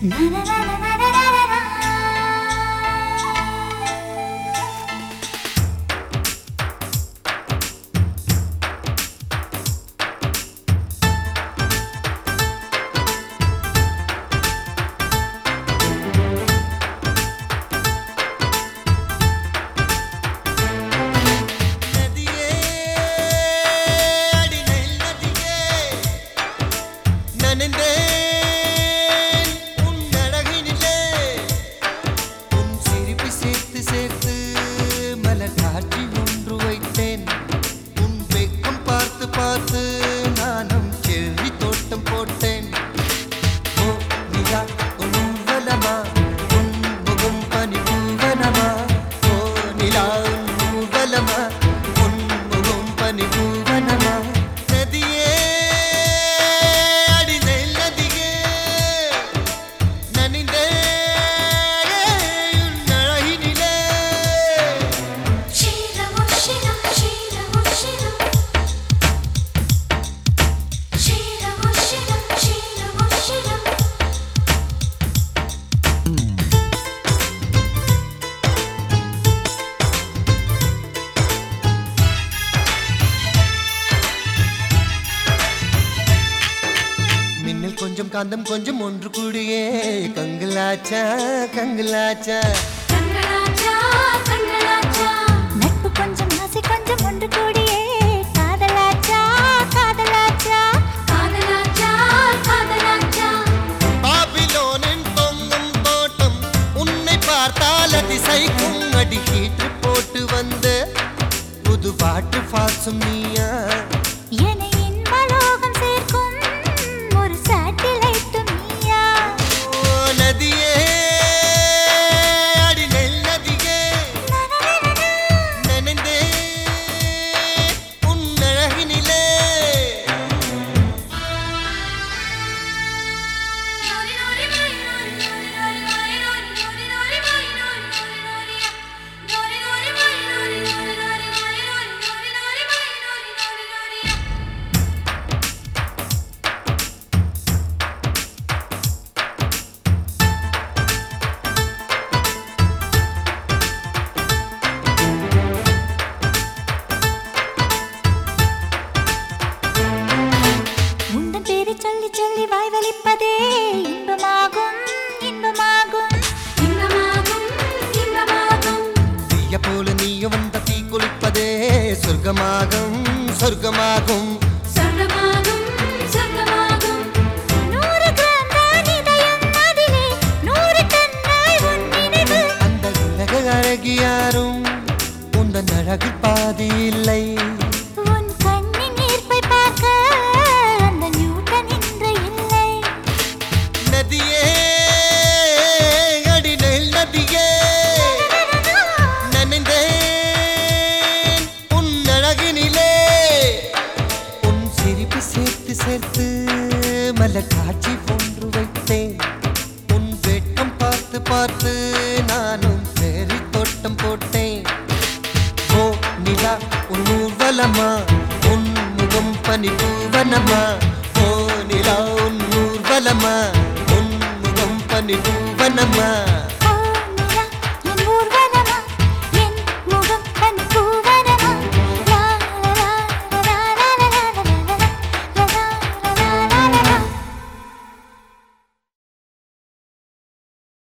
கொஞ்சம் காந்தம் கொஞ்சம் ஒன்று கூடியே கங்கலாச்சா கங்கலாச்சா நட்பு கொஞ்சம் ஆசை கொஞ்சம் ஒன்று கூடியே காதலாச்சா காதலாச்சா காதலாச்சா காதலாச்சா பாபிலோனின் தொங்கும் தோட்டம் உன்னை பார்த்தால் அதிசைக்கும் அடி ஹீட்டு போட்டு வந்த புது பாட்டு பாசும் நீயா சொல்லி சொல்லி வாய் வலிப்பதே இன்பமாகும் இன்பமாகும் இன்பமாகும் இன்பமாகும் தீய போல நீயும் வந்த தீ குளிப்பதே சொர்க்கமாகும் சொர்க்கமாகும் சொர்க்கமாகும் சொர்க்கமாகும் 100 கிராம் தான் இதயம் அதிலே 100 டன்னாய் உன் நினைவு அந்த உலக அழகியாரும் உந்தன் அழகு பாதி இல்லை உன் கண்ணின் ஈர்ப்பை பார்க்க நதியே அடிநெல் நதியே நனைந்தேன் உன் அழகினிலே உன் சிரிப்பு சேர்த்து சேர்த்து மலர் காட்சி ஒன்று வைத்தேன் உன் வெட்கம் பார்த்து பார்த்து நானும் சேரி தோட்டம் போட்டேன் ஓ நிலா உன் ஊர்வலமா உன் முகம் பனி பூவனமா ஓ நிலா உன் ஊர்வலமா உன் முகம் பனி பூவனமா